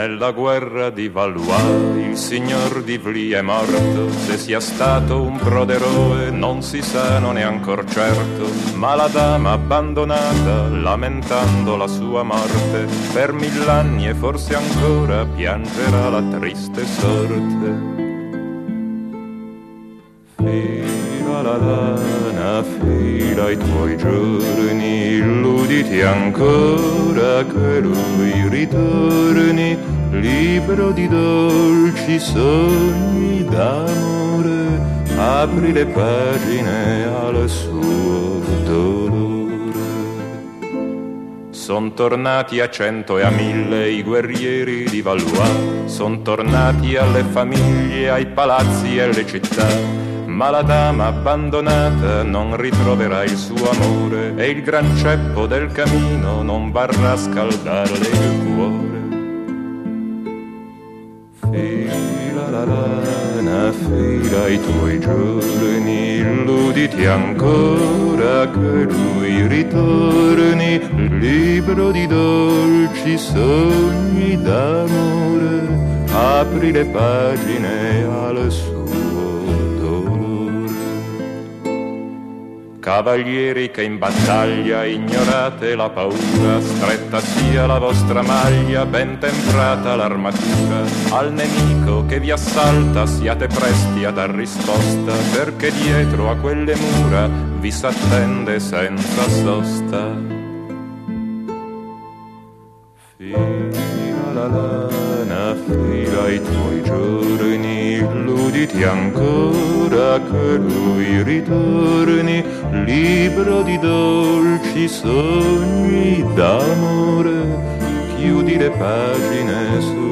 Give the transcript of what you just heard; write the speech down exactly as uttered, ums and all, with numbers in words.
Nella guerra di Valois il signor di Vlie è morto, se sia stato un proderoe non si sa, non è ancor certo, ma la dama abbandonata, lamentando la sua morte, per mill'anni e forse ancora piangerà la triste sorte. Fila la lana, fila i tuoi giorni, illuditi ancora che lui ritorni, libero di dolci sogni d'amore, apri le pagine al suo dolore. Son tornati a cento e a mille i guerrieri di Valois, son tornati alle famiglie, ai palazzi e alle città, ma la dama abbandonata non ritroverà il suo amore e il gran ceppo del camino non varrà scaldarle il cuore. Fila la lana, fila i tuoi giorni, illuditi ancora che lui ritorni, libero di dolci sogni d'amore, apri le pagine al suo. Cavalieri che in battaglia ignorate la paura, stretta sia la vostra maglia, ben temprata l'armatura, al nemico che vi assalta siate presti a dar risposta, perché dietro a quelle mura vi s'attende senza sosta. Fila la lana, fila i tuoi giorni, illuditi ancora che lui ritorni, libero di dolci sogni d'amore, chiudi le pagine su